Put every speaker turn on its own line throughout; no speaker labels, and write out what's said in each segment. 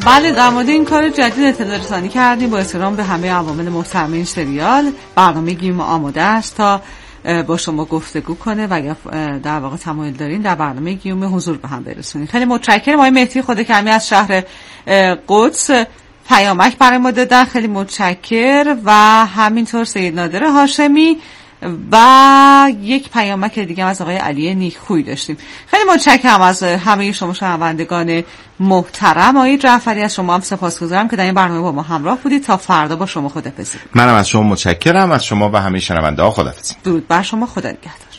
بله، در مورد این کار جدید اطلاع رسانی کردیم. با احترام به همه عوامل محترم این سریال، برنامه گیم آماده است تا با شما گفتگو کنه و اگر در واقع تمایل دارین در برنامه گیم حضور به هم برسونید. خیلی متشکرم. آقای مهدی خودکمی از شهر قدس پیامک برای ما دادن، خیلی متشکر. و همینطور سید نادر هاشمی و یک پیامک دیگه از آقای علی نیکخوی داشتیم. خیلی متشکرم از همه شما شنوندگان محترم. آقای جعفری از شما هم سپاسگزارم که در این برنامه با ما همراه بودید. تا فردا با شما خداحافظی.
منم از شما متشکرم، از شما و همه شنونده ها خداحافظی.
درود بر شما، خدا نگهدار.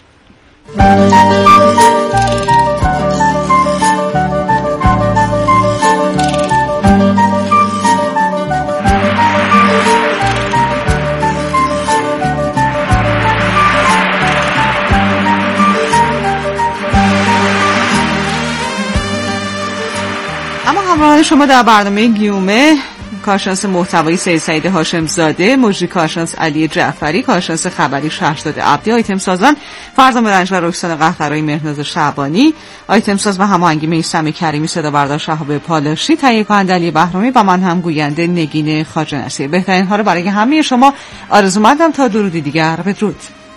همراه شما در برنامه گیومه کارشناس محتوایی سعید هاشم زاده، مجری کارشناس علی جعفری، کارشناس خبری شهرزاد عبدی، آیتم سازان فرزام رنج و رکسان قهقرایی، مهرناز شعبانی، آیتم ساز و هماهنگی میثم کریمی، صدا بردار شهاب پالاشی، تهیه کننده علی بهرامی و من هم گوینده نگین خواجه‌نصیر. بهترین ها رو برای همه شما آرزومندم. تا درودی دیگر، بدرود.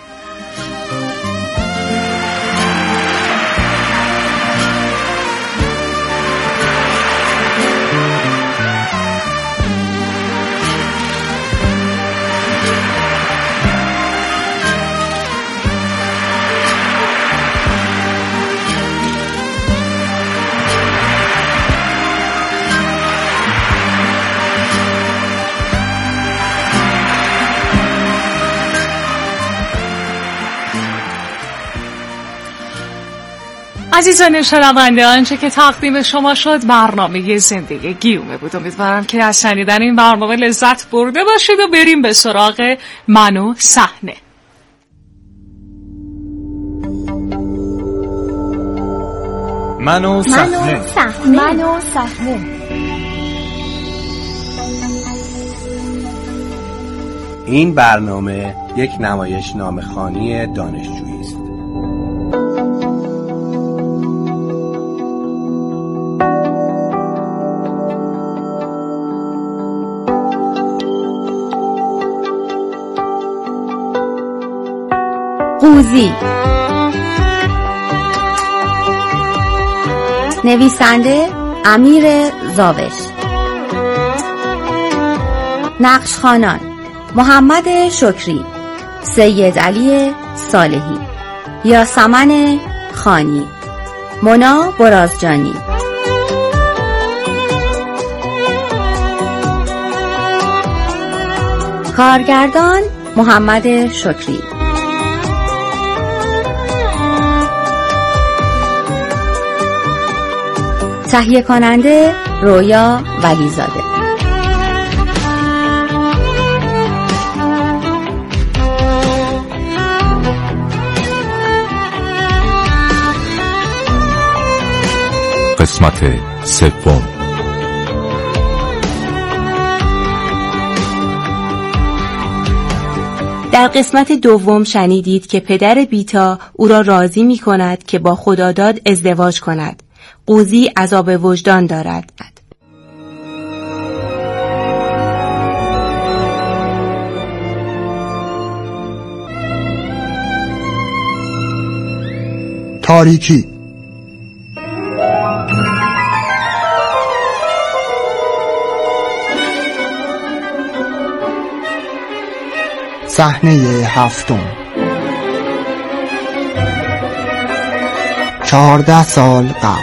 عزیزان شنونده، آنچه که تقدیم شما شد برنامه زندگی گیومه بود. امیدوارم که از شنیدن این برنامه لذت برده باشید و بریم به سراغ من و صحنه.
من و صحنه.
این برنامه یک نمایشنامه‌خوانی دانشجویی است.
قوزی، نویسنده امیر زاوش، نقشخوانان محمد شکری، سید علی صالحی، یاسمن خانی، مونا برازجانی. کارگردان محمد شکری. تهیه کننده رویا ولیزاده.
قسمت سوم.
در قسمت دوم شنیدید که پدر بیتا او را راضی می کند که با خداداد ازدواج کند. قوزی عذاب وجدان دارد.
تاریکی. صحنه 7. 14 سال قبل.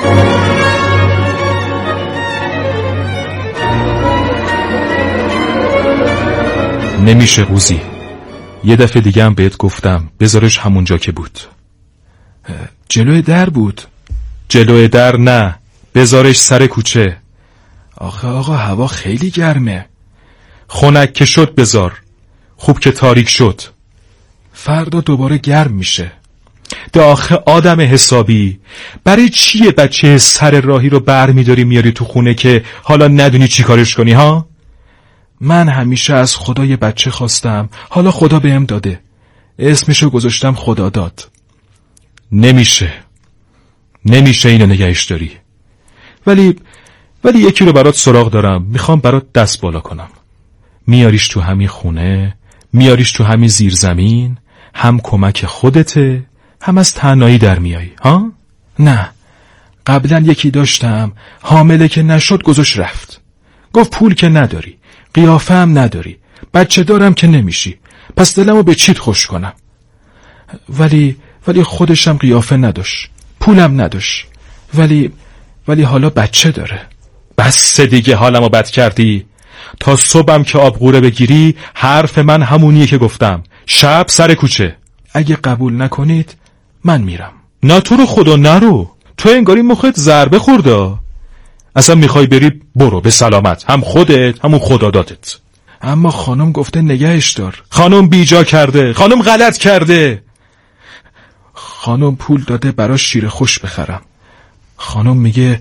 نمیشه قوزی، یه دفعه دیگه هم بهت گفتم بذارش همونجا که بود. جلوی در بود. جلوی در نه، بذارش سر کوچه. آخه آقا هوا خیلی گرمه. خنک که شد بذار، خوب که تاریک شد، فردا دوباره گرم میشه. آخه آدم حسابی، برای چیه بچه سر راهی رو بر میداری میاری تو خونه که حالا ندونی چی کارش کنی ها؟ من همیشه از خدا یه بچه خواستم، حالا خدا بهم داده، اسمشو گذاشتم خدا داد. نمیشه اینو نگهش داری. ولی ولی یکی رو برات سراغ دارم، میخوام برات دست بالا کنم. میاریش تو همین خونه، میاریش تو همین زیرزمین، هم کمک خودته هم از تنهایی در میایی. ها؟ نه، قبلا یکی داشتم حامله که نشد گذاشت رفت. گفت پول که نداری، قیافه هم نداری، بچه دارم که نمیشی، پس دلمو به چیت خوش کنم. ولی خودشم قیافه نداشت، پولم نداشت، ولی حالا بچه داره. بس دیگه حالمو بد کردی. تا صبحم که آبغوره بگیری حرف من همونیه که گفتم، شب سر کوچه. اگه قبول نکنید من میرم. نه تو رو خدا نرو، تو انگاری مخت ضربه خورده. اصلا میخوای بری برو به سلامت، هم خودت همون خدادادت. اما خانم گفته نگهش دار. خانم بیجا کرده، خانم غلط کرده. خانم پول داده براش شیر خوش بخرم. خانم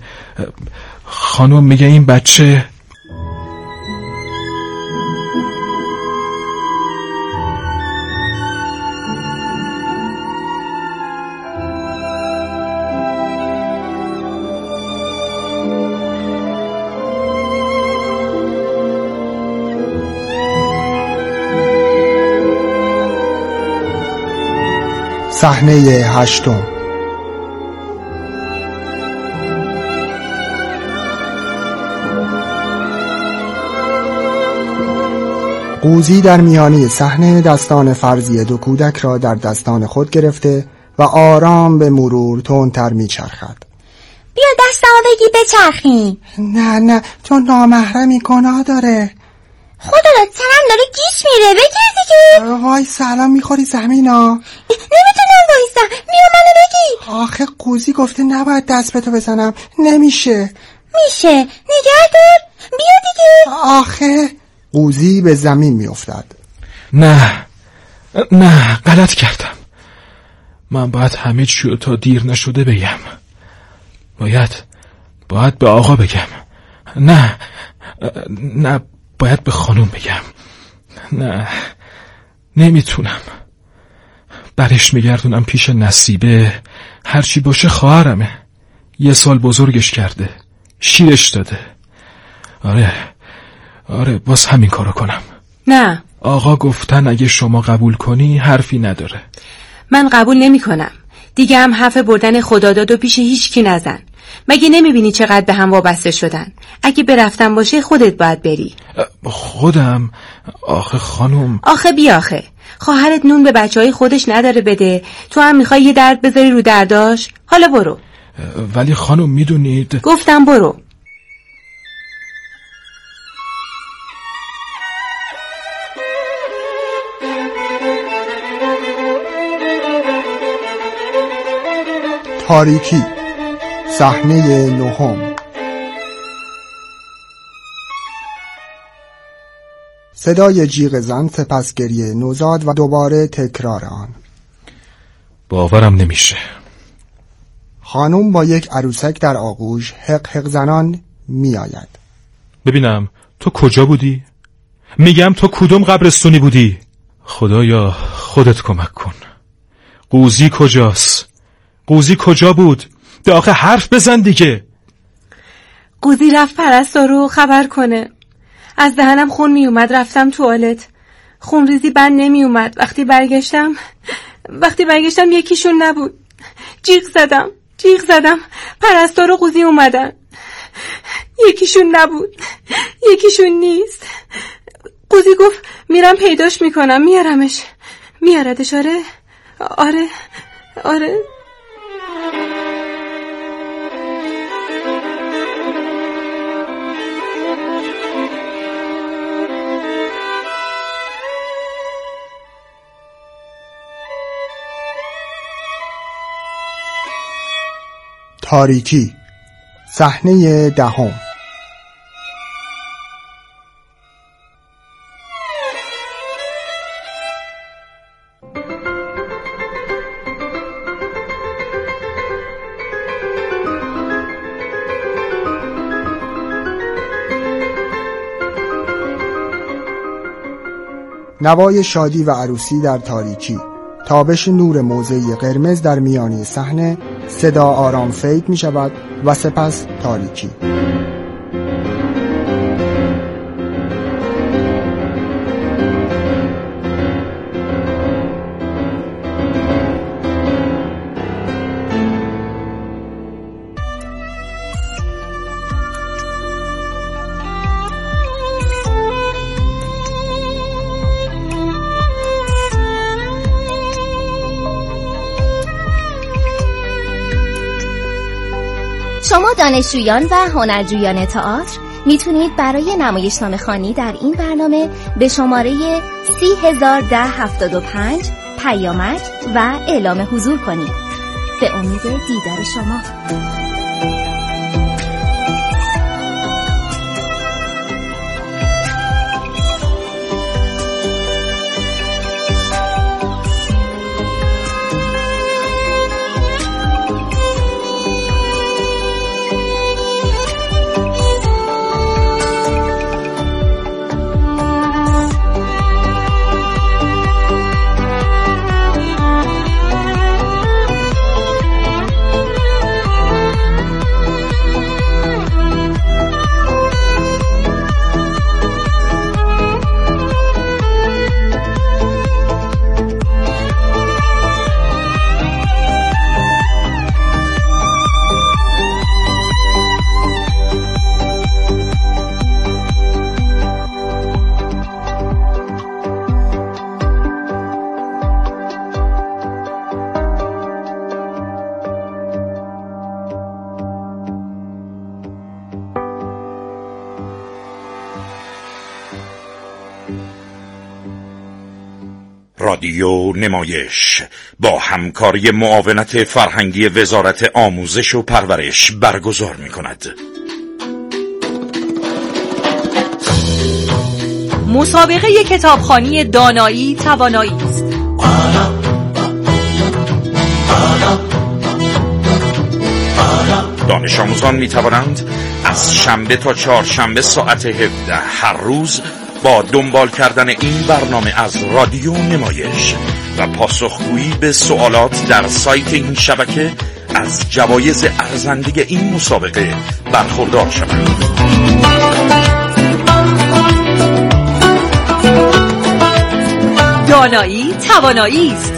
میگه این بچه
صحنه 8. قوزی در میانی صحنه دستان فرضی 2 کودک را در دستان خود گرفته و آرام به مرور تندتر میچرخد.
بیا دستمو بگی بچرخیم.
نه تو نامحرمی، گناه داره.
خدا را تنم داره گیش میره، بگیر دیگه.
وای سلام میخوری زمینا.
نمیتونم وایسم، میرم منو بگیر.
آخه قوزی گفته نباید دست به تو بزنم. نمیشه.
میشه، نگه دار، بیا دیگه.
آخه قوزی به زمین میافتد.
نه غلط کردم. من باید همه چی رو تا دیر نشده بگم. باید به آقا بگم. نه باید به خانم بگم. نه نمیتونم. برش میگردونم پیش نصیبه. هرچی باشه خواهرمه. 1 سال بزرگش کرده، شیرش داده. آره باز همین کارو کنم.
نه،
آقا گفتن اگه شما قبول کنی حرفی نداره.
من قبول نمی کنم. دیگه هم حرف بردن خداداد و پیش هیچ کی نزن. مگه نمیبینی چقدر به هم وابسته شدن؟ اگه برفتن باشه خودت باید بری.
خودم؟ آخه خانم.
آخه بیاخه خواهرت نون به بچهای خودش نداره بده، تو هم میخوای یه درد بذاری رو درداش؟ حالا برو.
ولی خانم میدونید.
گفتم برو.
تاریکی. صحنه 9. صدای جیغ زن، سپس گریه نوزاد و دوباره تکرار آن.
باورم نمیشه.
خانم با یک عروسک در آغوش حق حق زنان می آید.
ببینم تو کجا بودی؟ میگم تو کدوم قبرستونی بودی؟ خدایا خودت کمک کن. قوزی کجاست؟ قوزی کجا بود؟ به آخه حرف بزن دیگه.
قوزی رفت پرستارو خبر کنه. از دهنم خون می اومد، رفتم توالت. خون ریزی بند نمی اومد. وقتی برگشتم یکیشون نبود. جیغ زدم. پرستارو قوزی اومدن. یکیشون نبود، یکیشون نیست. قوزی گفت میرم پیداش میکنم، میاردش. آره.
تاریکی. صحنه 10. نوای شادی و عروسی در تاریکی. تابش نور موضعی قرمز در میانی صحنه. صدا آرام فید می شود و سپس تاریکی.
شما دانشجویان و هنرجویان تئاتر میتونید برای نمایشنامه‌خوانی در این برنامه به شماره 301075 پیامک و اعلام حضور کنید. به امید دیدار شما.
رادیو نمایش با همکاری معاونت فرهنگی وزارت آموزش و پرورش برگزار می‌کند.
مسابقه کتابخوانی دانایی توانایی است.
دانش آموزان می‌توانند از شنبه تا چهارشنبه ساعت 17 هر روز با دنبال کردن این برنامه از رادیو نمایش و پاسخگویی به سوالات در سایت این شبکه از جوایز ارزنده این مسابقه برخوردار شوند.
دانایی توانایی است.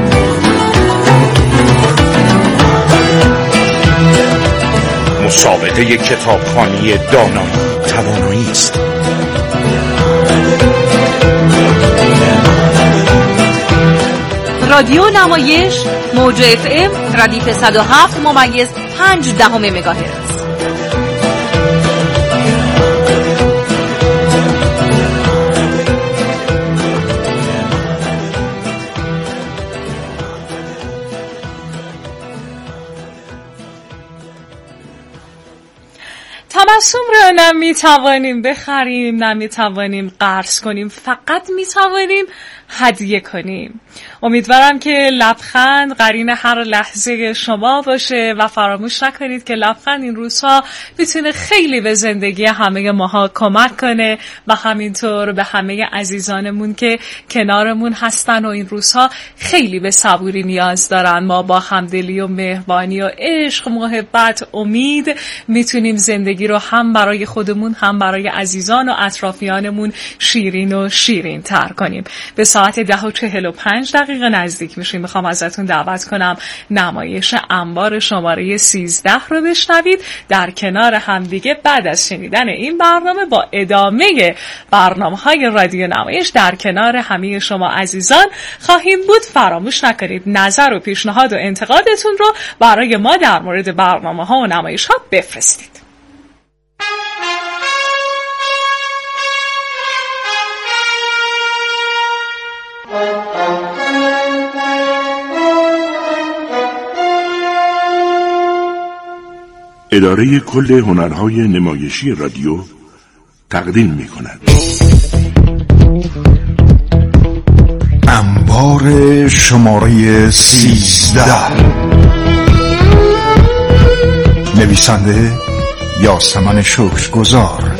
مسابقه کتابخوانی دانایی توانایی است.
رادیو نمایش موج FM ردیف 107.5 مگاهرتز.
تبسم را نمیتوانیم بخریم، نمیتوانیم قرض کنیم، فقط میتوانیم هدیه کنیم. امیدوارم که لبخند قرین هر لحظه شما باشه و فراموش نکنید که لبخند این روزها میتونه خیلی به زندگی همه ماها کمک کنه و همینطور به همه عزیزانمون که کنارمون هستن و این روزها خیلی به صبوری نیاز دارن. ما با همدلی و مهربانی و عشق، محبت، امید میتونیم زندگی رو هم برای خودمون هم برای عزیزان و اطرافیانمون شیرین و شیرین تر کنیم. به ساعت 10:45 نزدیک میشیم. میخوام ازتون دعوت کنم نمایش انبار شماره 13 رو بشنوید. در کنار همدیگه بعد از شنیدن این برنامه با ادامه برنامه‌های رادیو نمایش در کنار همه شما عزیزان خواهیم بود. فراموش نکنید نظر و پیشنهاد و انتقادتون رو برای ما در مورد برنامه‌ها و نمایش‌ها بفرستید.
اداره کل هنرهای نمایشی رادیو تقدیم می‌کند.
انبار شماره 13. نویسنده یاسمن شکرگزار.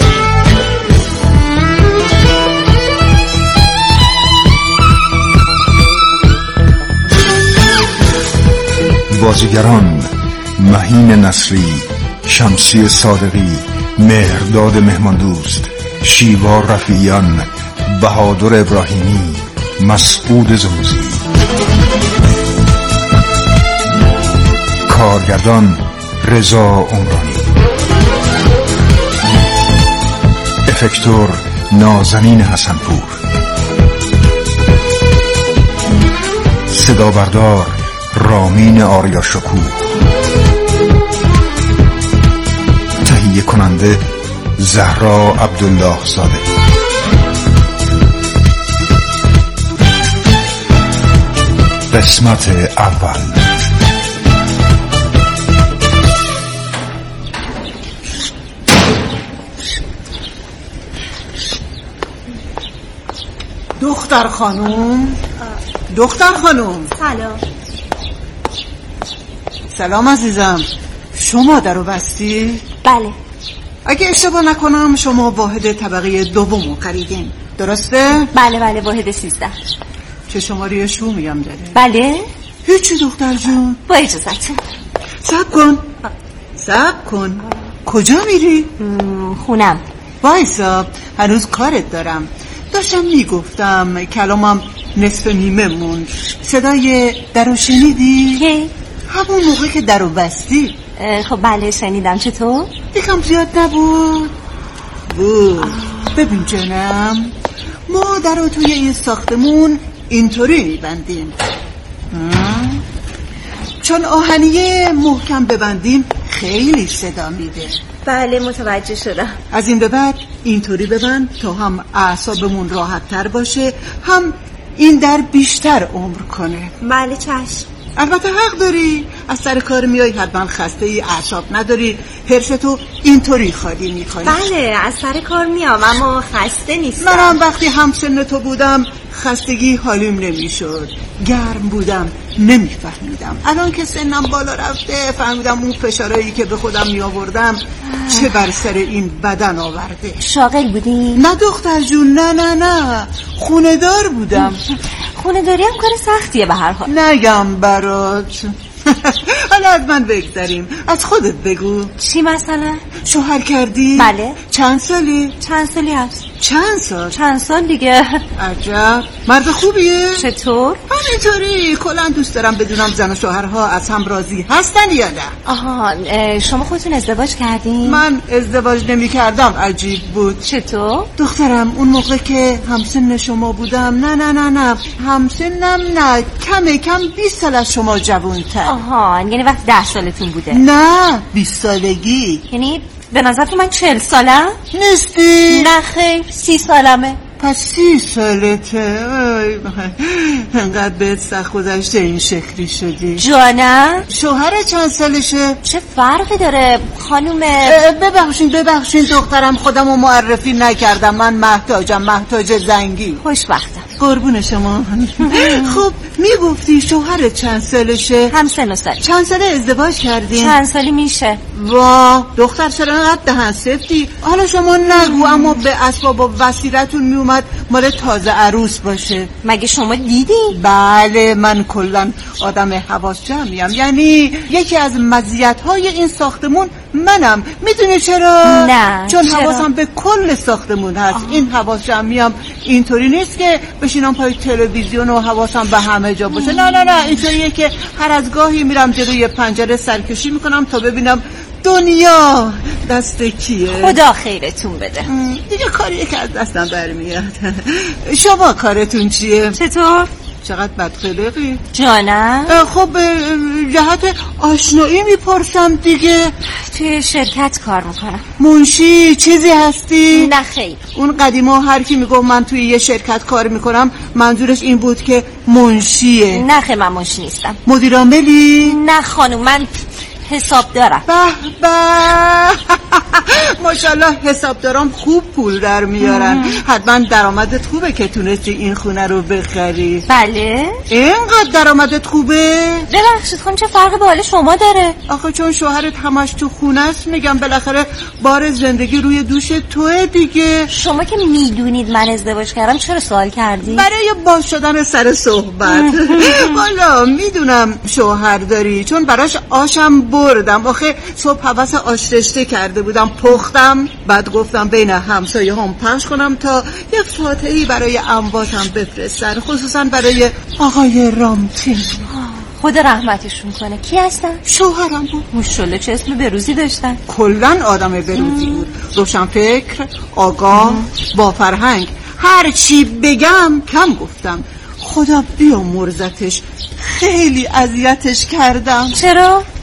بازیگران: مهین نصری، شمسی صادقی، مهرداد مهماندوست، شیوا رفیعیان، بهادر ابراهیمی، مسعود زوزی. کارگردان: رضا عمرانی. افکتور: نازنین حسنپور. صدا بردار: رامین آریا شکوه. تهیه کننده زهرا عبدالله زاده. قسمت اول.
دختر خانوم.
سلام.
سلام عزیزم. شما درو بستی؟
بله.
اگه اشتباه نکنم شما واحد طبقه دوم خریدین، درسته؟
بله واحد 13.
چه شماره شومی هم داره؟
بله.
هیچی دختر جون.
با اجازتون.
صبر کن. کجا میری؟
خونم.
وایسا، هنوز کارت دارم. داشتم میگفتم کلامم نصف نیمه موند. صدای درو شنیدی؟
کی؟
همون موقع که درو بستی.
خب بله شنیدم. چطور؟
یکم زیاد نبود. ببین جانم، ما درو توی این ساختمون اینطوری میبندیم، چون آهنیه محکم ببندیم خیلی صدا میده.
بله متوجه شدم.
از این به بعد اینطوری ببند تا هم اعصابمون راحت تر باشه، هم این در بیشتر عمر کنه.
بله چشم.
البته حق داری، از سر کار میای حتما خسته ای، اعصاب نداری، حرفتو اینطوری خالی میکنی.
بله از سر کار میام اما خسته نیستم.
منم وقتی همسن تو بودم خستگی حالیم نمیشد، گرم بودم نمیفهمیدم. الان که سنم بالا رفته فهمیدم اون فشارهایی که به خودم میآوردم چه بر سر این بدن آورده.
شاغل بودی؟
نه دختر جون، نه خونه دار بودم.
خونه داری هم کار سختیه به هر حال.
نگم برات. حالا از من بگذاریم، از خودت بگو.
چی مثلا؟
شوهر کردی؟
بله.
چند سالی هست؟ چند سال
دیگه.
عجب، مرد خوبیه؟
چطور؟
همینطوری، کلا دوست دارم بدونم زن و شوهرها از هم راضی هستن یا نه.
آها، شما خودتون ازدواج کردین؟
من ازدواج نمی کردم. عجیب بود.
چطور؟
دخترم اون موقع که همسن شما بودم، نه همسنم نه، کم 20 سال از شما جوان‌تر.
آها، یعنی وقتی 10 سالتون بوده؟
نه 20 سالگی.
یعنی به نظرتون من 40 سالم؟
نیستی؟
نه خیر، 30 سالمه.
پس 30 سالته. انقدر بهت سخت گذشته این شکلی شدی.
جانم؟
شوهر چند سالشه؟
چه فرقی داره خانوم؟
ببخشین دخترم، خودمو معرفی نکردم. من محتاج زنگی.
خوشبختم.
قربون شما. خب میگفتی شوهر چند سالشه؟
همسن و سال.
چند ساله ازدواج کردین؟
چند سالی میشه.
وا دختر چرا انقدر دهن سفتی؟ حالا شما نگو، اما به اسباب و وسیلتون میومد مال تازه عروس باشه.
مگه شما دیدی؟
بله، من کلن آدم حواس جمعیم. یعنی یکی از مزیت‌های این ساختمون منم. میدونی چرا؟
نه.
چون حواسم به کل ساختمون هست. این حواس جمعیم اینطوری نیست که بشینم پای تلویزیون و حواسم به همه جا باشه. نه اینطوریه که هر از گاهی میرم جلوی پنجره سرکشی میکنم تا ببینم دنیا دست کیه.
خدا خیرتون بده.
دیگه کاریه که از دستم برمیاد. شما کارتون چیه؟
چطور؟
چقدر بدخلقی.
جانم؟
خب جهت آشنایی میپرسم دیگه.
توی شرکت کار میکنم.
منشی چیزی هستی؟
نه خیر.
اون قدیما هر کی میگفت من توی یه شرکت کار میکنم منظورش این بود که منشیه.
نه خیر، من منشی نیستم.
مدیر عاملی؟
نه خانم، من حساب دارم.
به ماشاءالله حسابدارام خوب پول در میارن. حتما درآمدت خوبه که تونستی این خونه رو بخری.
بله.
اینقدر درآمدت خوبه؟
ببخشید خانم، چه فرقی با حال شما داره؟
آخه چون شوهرت همش تو خونه است میگم بالاخره بار زندگی روی دوش توه دیگه.
شما که میدونید من ازدواج کردم چرا سوال کردی؟
برای باز شدن سر صحبت. والا میدونم شوهر داری، چون براش آشم بردم. آخه صبح حوس آش رشته کرده بودم، پختم، بعد گفتم بین همسایه هم پخش کنم تا یه فاتحه‌ای برای امواتم بفرستن، خصوصا برای آقای رامتین.
خدا رحمتشون کنه. کی هستن؟
شوهرم بود.
ماشاءالله چه اسم بروزی داشتن.
کلن آدم بروزی بود، روشنفکر، آگاه، با فرهنگ. هر چی بگم کم گفتم. خدا بیامرزتش، خیلی اذیتش کردم.
چرا؟
به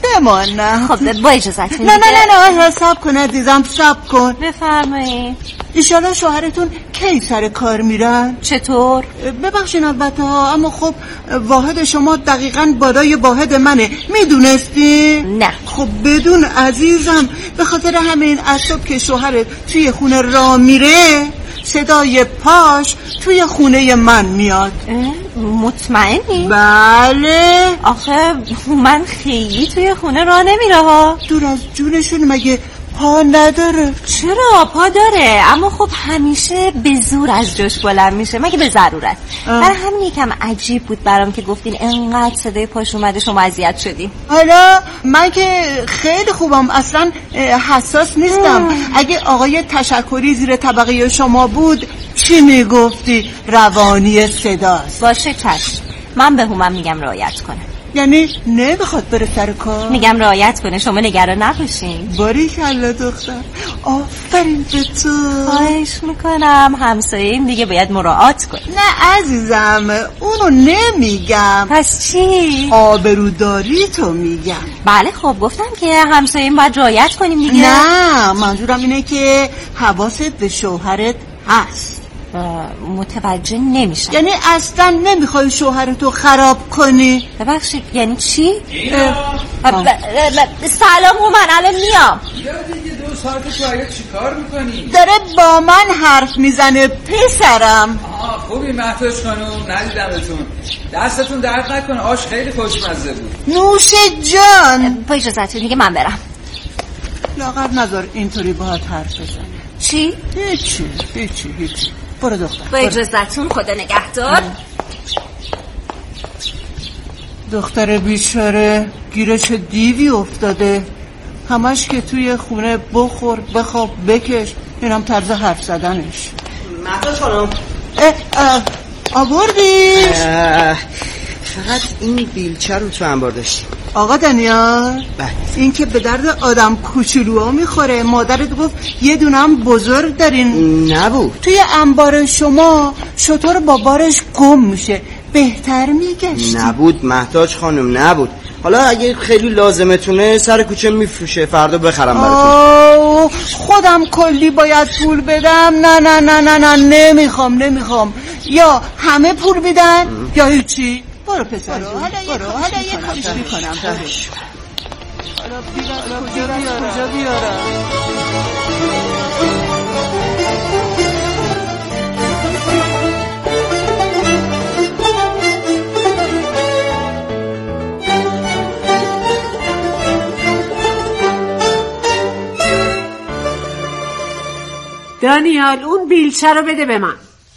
بمانم.
خب با اجازتون.
نه حساب کن عزیزم، صبر کن.
بفرمایید.
ایشالا شوهرتون کی سر کار میرن؟
چطور؟
ببخشین البته ها، اما خب واحد شما دقیقاً بالای واحد منه، میدونستی؟
نه.
خب بدون عزیزم، به خاطر همین از صبح که شوهرت توی خونه راه میره صدای پاش توی خونه من میاد.
مطمئنی؟
بله.
آخه من خیلی توی خونه راه نمیره ها.
دور از جونشون مگه پا نداره؟
چرا پا داره، اما خب همیشه به زور از جاش بلند میشه مگه به ضرورت. برای همین یکم عجیب بود برام که گفتین انقدر صدای پاش اومده شما اذیت شدین.
حالا من که خیلی خوبم، اصلا حساس نیستم. اگه آقای تشکری زیر طبقه شما بود چی میگفتی؟ روانی صداست.
باشه چشم، من به هومم میگم رعایت کنه.
یعنی نمیخواد بره سر کار؟
میگم رعایت کنه، شما نگران نباشین.
باریکلا دختر، آفرین به تو.
خواهش میکنم، همسایه‌ایم دیگه باید مراعات کنه.
نه عزیزم، اونو نمیگم.
پس چی؟
آبروداری تو میگم.
بله خب گفتم که همسایه‌ایم باید رعایت کنیم دیگه.
نه منظورم اینه که حواست به شوهرت هست.
متوجه نمیشم.
یعنی اصلا نمیخوای شوهرتو خراب کنی؟
ببخشید یعنی چی؟ سلام هومن، الان میام.
دیگه 2 ساعت تو چی کار میکنی؟
داره با من حرف میزنه پسرم.
خوبی مهتاج خانم، ندیدمتون. دستتون درد نکنه، آش خیلی خوشمزه بود.
نوش جان.
با اجازتون دیگه من برم.
لاغر نذار اینطوری باهات حرف بزنه.
چی؟
هیچی. برو دختر.
با اجازتون، خدا نگهدار.
دختر بیچاره گیرش دیوی افتاده، همش که توی خونه بخور بخواب بکش، اینم طرز حرف زدنش.
مهتاج خانم
آوردیش؟
فقط این بیلچه رو تو انبار داشتیم.
آقا دانیال، این که به درد آدم کوچولوها میخوره. مادرت گفت یه دونم بزرگ دارین.
نبود
توی انبار شما شطور با بارش گم میشه، بهتر میگشت.
نبود مهتاج خانم، نبود. حالا اگه خیلی لازمتونه سر کوچه میفروشه، فردا بخرم براتون.
خودم کلی باید پول بدم؟ نه نمیخوام. یا همه پول بدن یا هیچی. برو پسر، حالا یه کاریش میکنم. حالا کجا بیارم؟
دانیال اون بیلچه رو بده به من.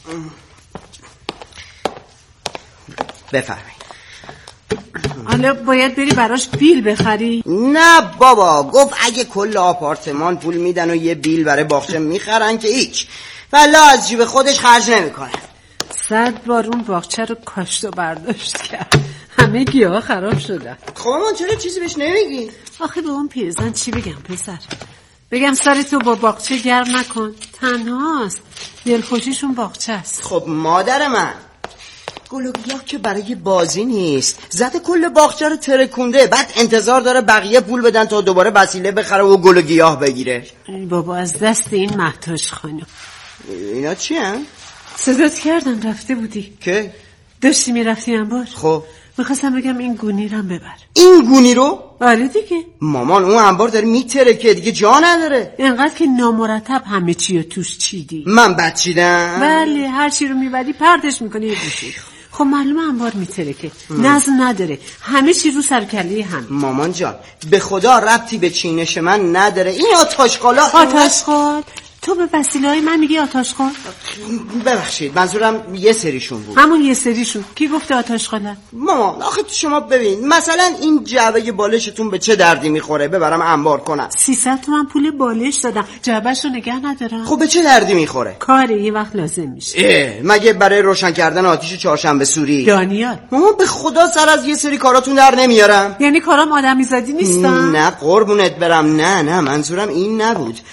بفرمایید.
حالا باید بری براش بیل بخری؟
نه بابا، گفت اگه کل آپارتمان پول میدن و یه بیل برای باغچه میخرن که هیچ، ولی از جیب خودش خرج نمیکنه.
100 بار اون باغچه رو کاشت و برداشت کرد، همه گیاه خراب شدن.
خب من چرا چیزی بهش نمیگی؟
آخه به اون پیرزن چی بگم پسر؟ بگم سرتو با باغچه گرم نکن، تنهاست، دلخوشیشون باغچه است.
خب مادر من، گل و گیاه که برای بازی نیست، زده کل باغچه رو ترکونده، بعد انتظار داره بقیه پول بدن تا دوباره وسیله بخره و گل و گیاه بگیره.
بابا از دست این مهتاج خانم.
اینا چی هن؟
صدات کردم رفته بودی
که؟
داشتی میرفتی انبار؟
خب
میخواستم بگم این گونی رو ببر.
این گونی رو؟
آره دیگه.
مامان اون انبار داره میترکه دیگه، جا نداره.
اینقدر که نامرتب همه چی رو توش چیدی.
من بد چیدم؟
بله، هر چی رو میبری پرتش میکنی یه گوشی. خب معلومه انبار میترکه، نظم نداره، همه چی رو سرکله هم.
مامان جان به خدا ربطی به چینش من نداره. این آتاشقالا.
آتاشقال؟ تو به وسیله‌های من میگی آتاشقال؟
ببخشید منظورم یه سریشون بود.
همون یه سریشون. کی گفته آتاشقالن؟
مامان آخه شما ببین مثلا این جعبه بالشتون به چه دردی میخوره ببرم انبار کنم؟
300 تومن پول بالش دادم، جعبه‌شو نگه ندارم.
خب به چه دردی میخوره؟
کاره یه وقت لازم میشه.
مگه برای روشن کردن آتیش چهارشنبه سوری؟
دانیال
مامان به خدا سر از یه سری کاراتون در نمیارم.
یعنی کارام آدمیزادی نیستن؟
نه قربونت برم، نه منظورم این نبود.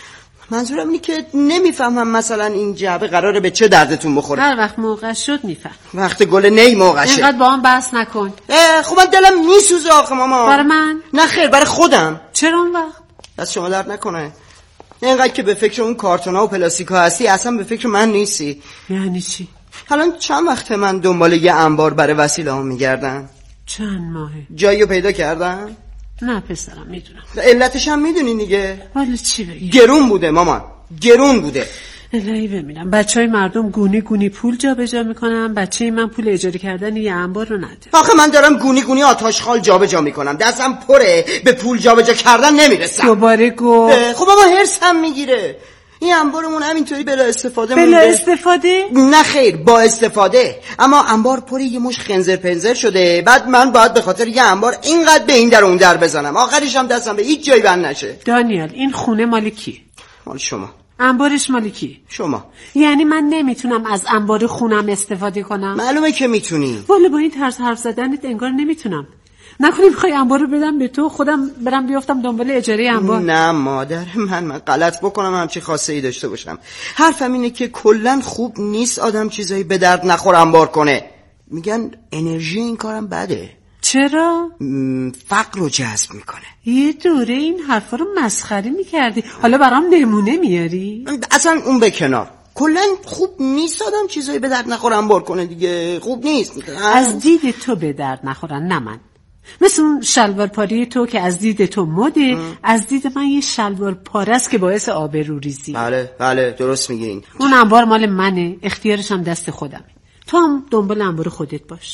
منظورم اینه که نمیفهمم مثلا این جعبه قراره به چه دردتون بخوره.
هر وقت موقع شد میفهم.
وقت گل نی موقع شد.
اینقدر با هم بحث نکن.
خب من دلم میسوزه آخه ماما.
برای من؟
نه خیر، برای خودم.
چرا اون وقت؟
دست شما درد نکنه. اینقدر که به فکر اون کارتونا و پلاستیکا هستی اصلا به فکر من نیستی.
یعنی چی؟
الان چند وقته من دنبال یه انبار برای وسیله هم میگردم.
چند ماهه؟
جاییو پیدا کردم؟
نه پسرم میدونم.
علتش هم میدونی دیگه.
حالا چی بگی؟
گرون بوده مامان، گرون بوده.
الهی ببینم بچهای مردم گونی گونی پول جابجا میکنن، بچه من پول اجاره کردن یه انبار رو نداره.
آخه من دارم گونی گونی آتش خال جابجا میکنم، دستم پره، به پول جابجا کردن نمیرسم.
دوباره گفت.
خب بابا هرسم میگیره. این انبارمون همینطوری بلا استفاده مونده.
بلا استفاده؟
نه خیر، با استفاده. اما انبار پر یه مش خنزر پنزر شده. بعد من باید به خاطر یه انبار اینقدر به این در اون در بزنم، آخرش هم دستم به هیچ جایی بند نشه.
دانیال این خونه مال کی؟
مال شما.
انبارش مال کی؟
شما.
یعنی من نمیتونم از انبار خونم استفاده کنم؟
معلومه که میتونی.
والا با این طرز حرف زدنت انگار نمیتونم. نکنی میخوای انبار رو بدم به تو، خودم برم بیافتم دنبال اجاره انبار؟
نه مادر من غلط بکنم همچی خواسته ای داشته باشم. حرفم اینه که کلن خوب نیست آدم چیزایی به درد نخور انبار کنه. میگن انرژی این کارم بده.
چرا؟
فقر رو جذب میکنه.
یه دوره این حرفا رو مسخره میکردی، حالا برام نمونه میاری؟
اصلا اون به کنار، کلن خوب نیست آدم چیزایی به درد نخور انبار کنه دیگه. خوب نیست.
از دید تو به درد نخورن، نه من. مثل اون شلوار پاره تو که از دید تو مده، از دید من یه شلوار پاره است که باعث آبروریزی.
بله درست میگین.
اون انبار مال منه، اختیارش هم دست خودمه. تو هم دنبال انبار خودت باش.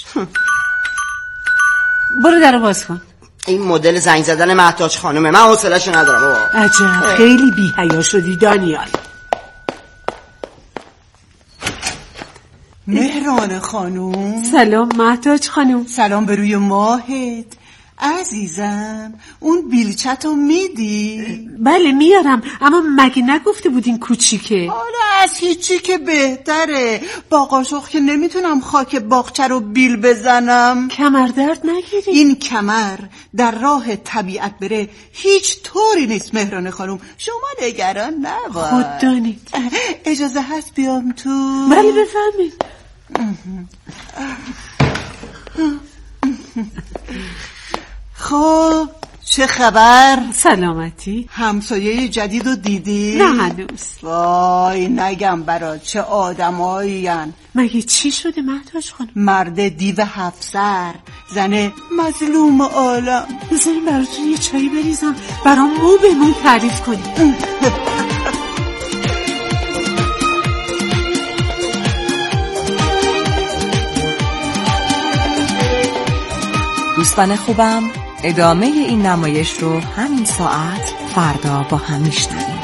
برو درو باز کن.
این مدل زنگ زدن محتاج خانومه، من حوصله‌شو ندارم بابا.
عجب خیلی بی حیا شدی دانیال.
مهران خانوم.
سلام محتاج خانوم.
سلام به روی ماهت عزیزم. اون بیلچتو میدی؟
بله میارم، اما مگه نگفته بودین کوچیکه؟
حالا از هیچی که بهتره. با قاشق که نمیتونم خاک باغچه رو بیل بزنم.
کمر درد نگیری.
این کمر در راه طبیعت بره هیچ طوری نیست مهران خانوم، شما نگران نباش.
خود دانید.
اجازه هست بیام تو؟
بله بفرمایید.
خب چه خبر؟
سلامتی.
همسایه جدید رو دیدی؟
نه هنوز.
وای نگم برات چه آدمایین.
مگه چی شده محتاج خانم؟
مرد دیو 7 سر، زن مظلوم عالم.
بذاریم براتون یه چایی بریزم برام مو به مو تعریف کنی.
دوستان خوبم، ادامه این نمایش رو همین ساعت فردا با هم میشنویم.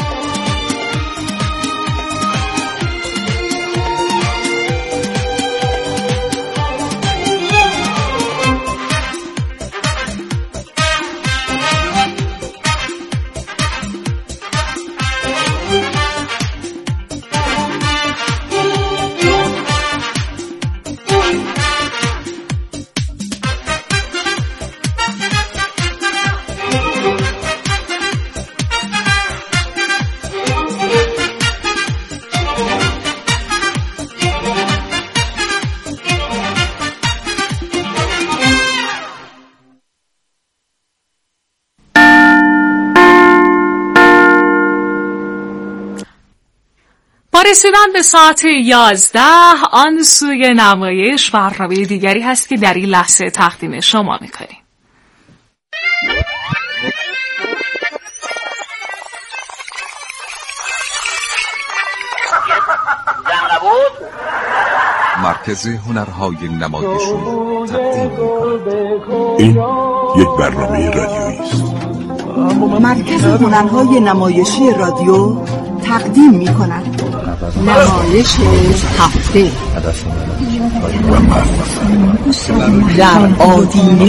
رسیدن به ساعت 11 آن سوی نمایش برنامه دیگری هست که در این لحظه تقدیم شما میکنیم.
مرکز هنرهای نمایشی تقدیم میکند.
این یک برنامه رادیویی است.
مرکز هنرهای نمایشی رادیو تقدیم میکند نمایش هفته در آدینه